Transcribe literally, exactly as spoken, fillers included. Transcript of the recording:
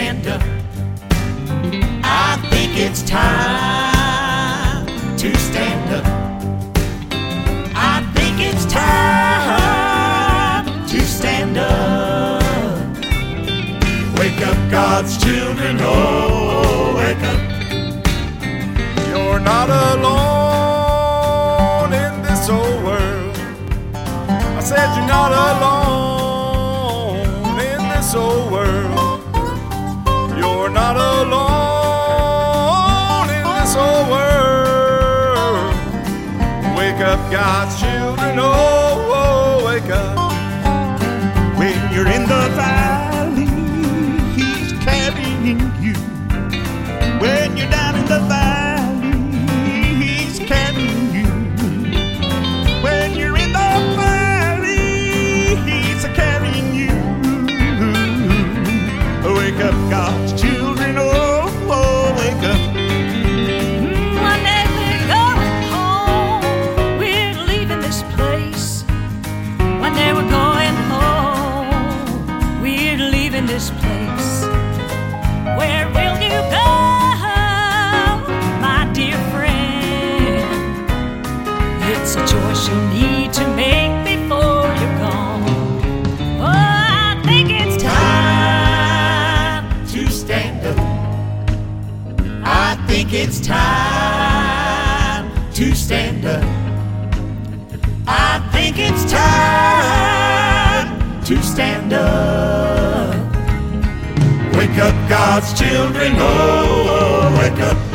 stand up. I think it's time to stand up. I think it's time to stand up. Wake up, God's children, oh, wake up. You're not alone in this old world. I said you're not alone in this old world. You're not alone in this old world. Wake up, God's children, oh, oh, wake up. When you're in the valley, He's carrying you. When you're down in the valley, He's carrying you. When you're in the valley, He's carrying you. Wake up, God's children, oh, oh, wake up. One day we're going home. We're leaving this place. One day we're going home. We're leaving this place. Where will you go, my dear friend? It's a choice you'll need to make before you're gone. Oh, I think it's time to stand up. I think it's time to stand up. I think it's time to stand up. Wake up, God's children, oh, wake up.